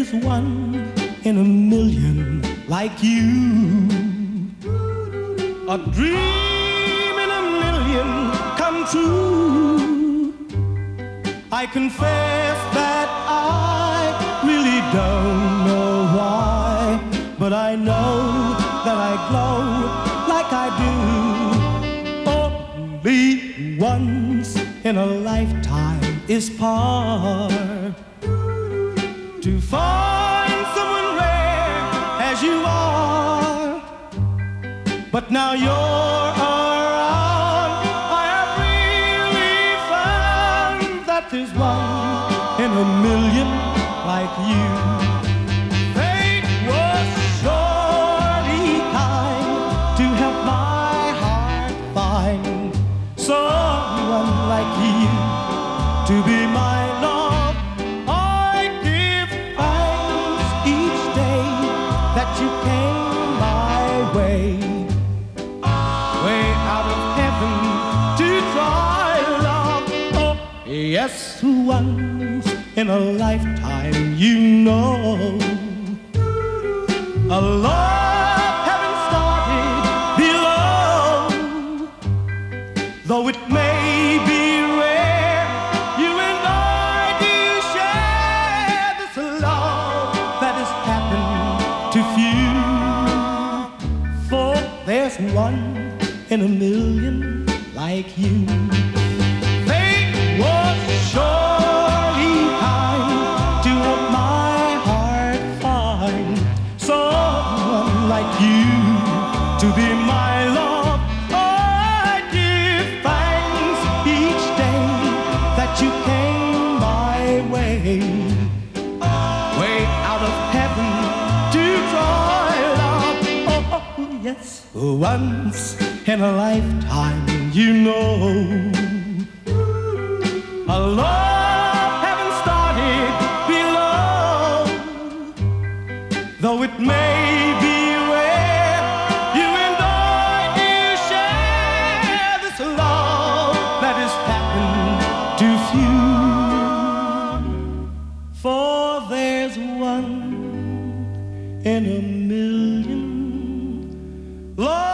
There's one in a million like you. A dream in a million come true. I confess that I really don't know why, but I know that I glow like I do. Only once in a lifetime is par to find someone rare as you are. But now you're around, I have really found that there's one in a million like you. Fate was surely kind to help my heart find someone like you to be my love. I give thanks each day that you came my way, way out of heaven to try love. Oh, yes, once in a lifetime, you know, a love haven't started below, though it may be rare. You and I do share this love that has happened to few, for there's one in a million like you. Fate was surely kind to help my heart find someone like you to be my love. I give thanks each day that you came my way, way out of heaven to try love. Oh, yes, once in a lifetime, you know, a love haven't started below, though it may be rare. You and I do share this love that has happened to few, for there's one in a million. Love